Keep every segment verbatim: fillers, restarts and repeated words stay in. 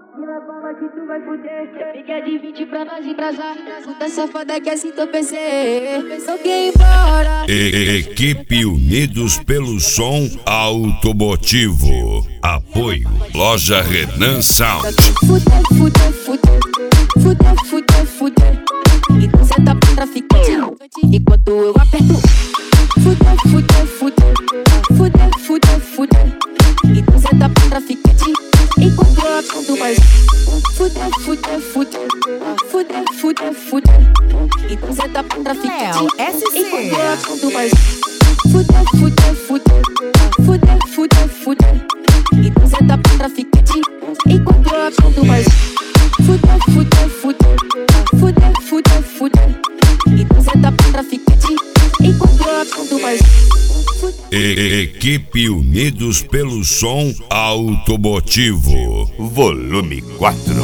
Ela fala que tu vai fuder. Fica de vinte pra nós embrasar. Puta safada que assim tô P C. Pensou que ia embora. E- Equipe Unidos pelo Som Automotivo. Apoio Loja Renan Sound. Fuder, fuder, fuder. Fuder, fuder, fuder. Então cê tá pra traficante enquanto eu aperto. Fuder, fuder, fuder. Fuder, fuder, fuder. Então cê tá pra traficante enquanto eu aperto mais. Fuder, fuder, fuder. Fuder, fuder, fuder. Então cê tá pra traficante enquanto eu aperto mais. Fuder, fuder, fuder. Fuder, fuder, fuder. Então cê tá pra traficante enquanto eu aperto mais. Fuder, fuder, fuder. Fuder, fuder, fuder. Então cê tá pra traficante enquanto eu aperto mais. E- Equipe Unidos pelo Som Automotivo. Volume quatro.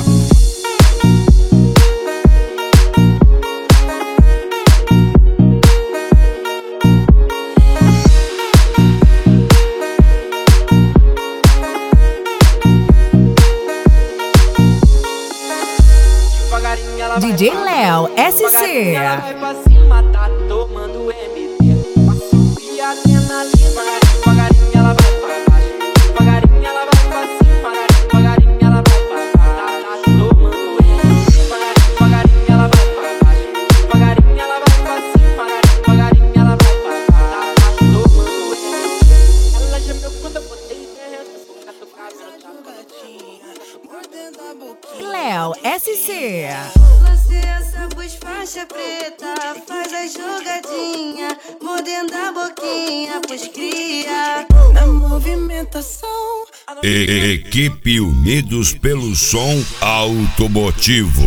D J Léo, S C. Ela vai pra cima, tá tomando M D. Passo e adrenalina. Devagarinho ela vai pra baixo. Devagarinho ela vai pra cima. Devagarinho ela vai pra baixo. Tá tomando M D. Devagarinho ela vai pra baixo. Devagarinho ela vai pra cima. Devagarinho ela vai pra baixo. Tá tomando M D. Ela gemeu quando eu botei dentro. Tô cabelo da gatinha. Mordendo a boquinha. Léo, S C. Essa voz faixa preta faz a jogadinha, mordendo a boquinha, pois cria na movimentação. E- Equipe Unidos pelo Som Automotivo.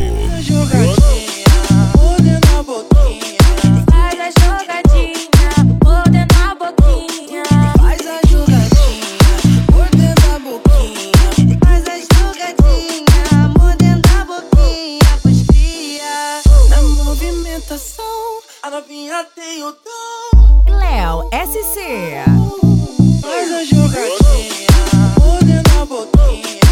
Mordendo a boquinha, faz a jogadinha, mordendo a boquinha, faz a jogadinha, mordendo a boquinha, faz a jogadinha, mordendo a boquinha, pois cria na movimentação. A novinha tem o dom. Léo, S C. Faz a jogadinha, mordendo a boquinha,